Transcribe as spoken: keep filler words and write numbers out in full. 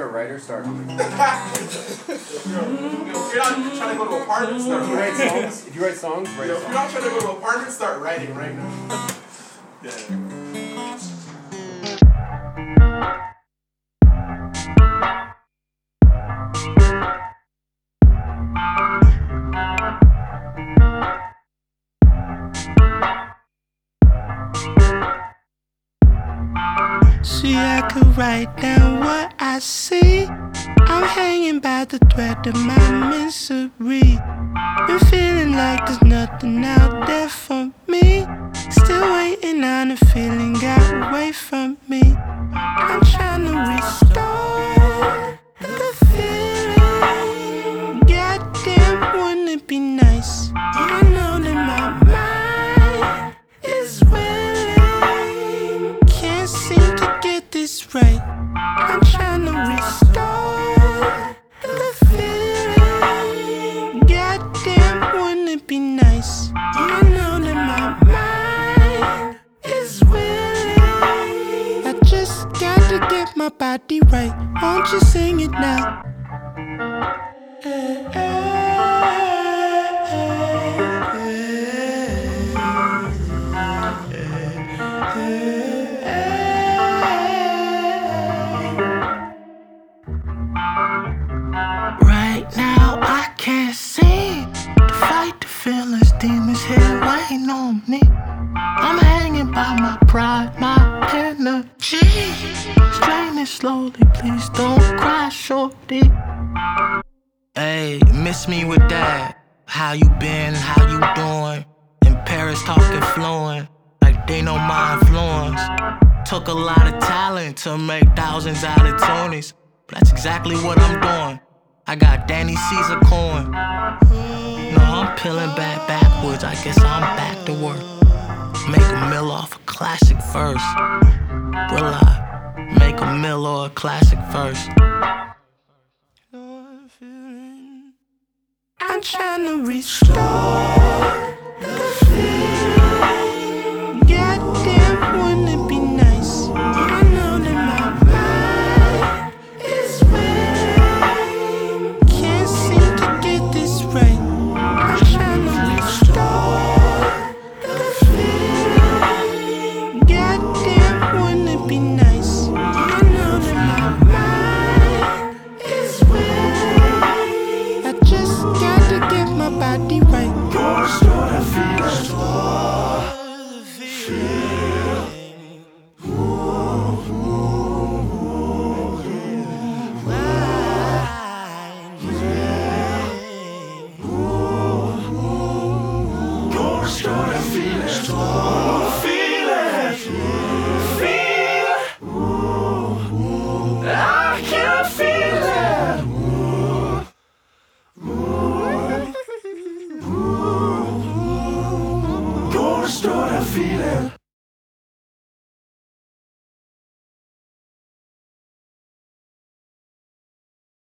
a writer, start humming. If you're not trying to go to apartment, start If you write writing. songs, if you write songs, write Yo, a if song. you're not trying to go to apartment, start writing right now. Yeah. See, I could write down what I see. I'm hanging by the thread of my misery. Been feeling like there's nothing out there for me. Still waiting on a feeling got away from me. I'm trying to restore the feeling. Goddamn, wouldn't it be nice? I know that my mind is willing. Can't seem to get this right. I'm trying to restore the feeling. Goddamn, wouldn't it be nice? I know that my mind is willing. I just got to get my body right. Won't you sing it now? Right now I can't seem to fight the feelings, demons here waiting on me. I'm hanging by my pride, my energy. Straining slowly, please don't cry, shorty. Hey, miss me with that. How you been, how you doing? In Paris talking fluent, like they know my influence. Took a lot of talent to make thousands out of twenties. But that's exactly what I'm doing. I got Danny Caesar coin. No, I'm peeling back backwards. I guess I'm back to work. Make a mill off a classic verse. Will I make a mill or a classic verse? I'm trying to restore the feeling. Goddamn, wouldn't it be nice? I know that my mind is willing. Can't seem to get this right. I'm trying to restore the feeling. Goddamn, wouldn't it be nice? I know that my mind is willing. I just got to get my body right. Go restore the feeling. Restore the feeling. Ooh, ooh, ooh, yeah. Yeah. Ooh, ooh. Go restore the feeling. Restore the feeling. Feel. Ooh, ooh. I can feel it. Ooh. Go restore the feeling.